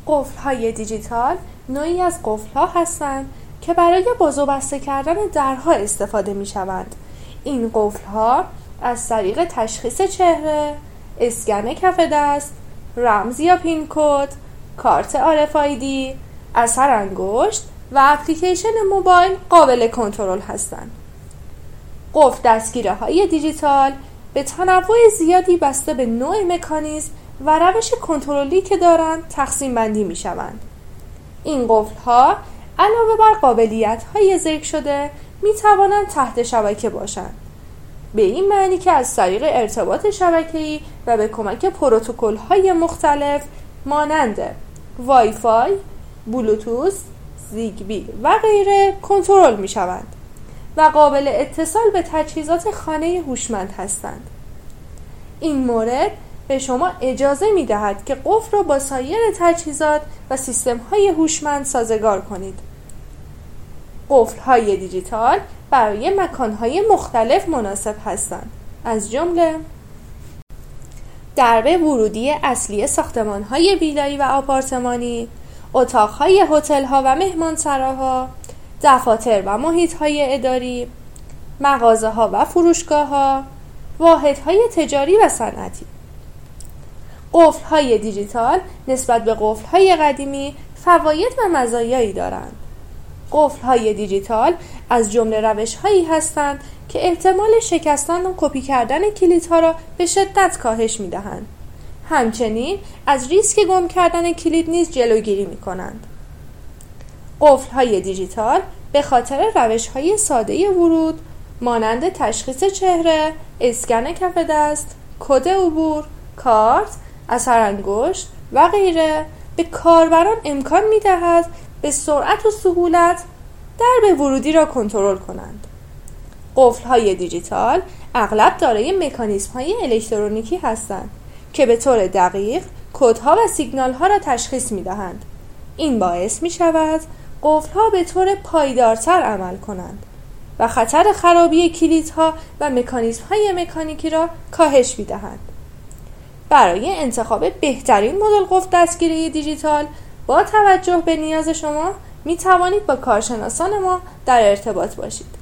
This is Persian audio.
قفل‌های دیجیتال نوعی از قفل‌ها هستند که برای باز و بسته کردن درها استفاده می‌شوند. این قفل‌ها از طریق تشخیص چهره، اسکن کف دست، رمز یا پین کد، کارت RFID، اثر انگشت و اپلیکیشن موبایل قابل کنترل هستند. قفل دستگیره‌های دیجیتال به تنوع زیادی بسته به نوع مکانیزم و روش کنترلی که دارند تقسیم بندی می شوند. این قفل‌ها علاوه بر قابلیت‌های ذکر شده می توانند تحت شبکه باشند، به این معنی که از طریق ارتباط شبکه‌ای و به کمک پروتکل‌های مختلف مانند وای فای، بلوتوث، زیگبی و غیره کنترل می شوند و قابل اتصال به تجهیزات خانه هوشمند هستند. این مورد به شما اجازه می دهد که قفل را با سایر تجهیزات و سیستم‌های هوشمند سازگار کنید. قفل‌های دیجیتال برای مکان‌های مختلف مناسب هستند، از جمله درب ورودی اصلی ساختمان‌های ویلایی و آپارتمانی، اتاق‌های هتل‌ها و مهمانسراها، دفاتر و محیط‌های اداری، مغازه‌ها و فروشگاه‌ها، واحدهای تجاری و صنعتی. قفل‌های دیجیتال نسبت به قفل‌های قدیمی فواید و مزایایی دارند. قفل‌های دیجیتال از جمله روش‌هایی هستند که احتمال شکستن و کپی کردن کلیدها را به شدت کاهش می‌دهند. همچنین از ریسک گم کردن کلید نیز جلوگیری می‌کنند. قفل‌های دیجیتال به خاطر روش‌های ساده ورود مانند تشخیص چهره، اسکن کف دست، کد عبور، کارت، اثر انگشت و غیره به کاربران امکان می‌دهد به سرعت و سهولت درب ورودی را کنترل کنند. قفل‌های دیجیتال اغلب دارای مکانیزم‌های الکترونیکی هستند که به طور دقیق کدها و سیگنال‌ها را تشخیص می‌دهند. این باعث می‌شود قفل‌ها به طور پایدارتر عمل کنند و خطر خرابی کلیدها و مکانیزم‌های مکانیکی را کاهش می‌دهند. برای انتخاب بهترین مدل قفل دستگیری دیجیتال با توجه به نیاز شما می توانید با کارشناسان ما در ارتباط باشید.